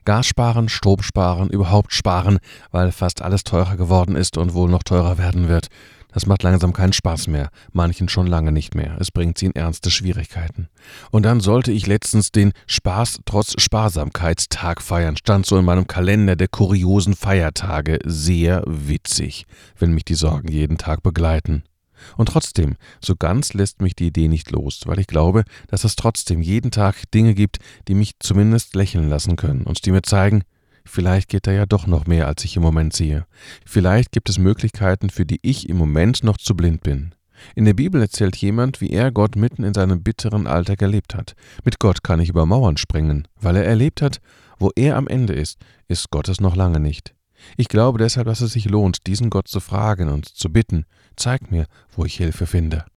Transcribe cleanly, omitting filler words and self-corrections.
Gas sparen, Strom sparen, überhaupt sparen, weil fast alles teurer geworden ist und wohl noch teurer werden wird. Das macht langsam keinen Spaß mehr, manchen schon lange nicht mehr. Es bringt sie in ernste Schwierigkeiten. Und dann sollte ich letztens den Spaß trotz Sparsamkeitstag feiern. Stand so in meinem Kalender der kuriosen Feiertage. Sehr witzig, wenn mich die Sorgen jeden Tag begleiten. Und trotzdem, so ganz lässt mich die Idee nicht los, weil ich glaube, dass es trotzdem jeden Tag Dinge gibt, die mich zumindest lächeln lassen können und die mir zeigen, vielleicht geht da ja doch noch mehr, als ich im Moment sehe. Vielleicht gibt es Möglichkeiten, für die ich im Moment noch zu blind bin. In der Bibel erzählt jemand, wie er Gott mitten in seinem bitteren Alltag erlebt hat. Mit Gott kann ich über Mauern springen, weil er erlebt hat, wo er am Ende ist Gott es noch lange nicht. Ich glaube deshalb, dass es sich lohnt, diesen Gott zu fragen und zu bitten, zeig mir, wo ich Hilfe finde.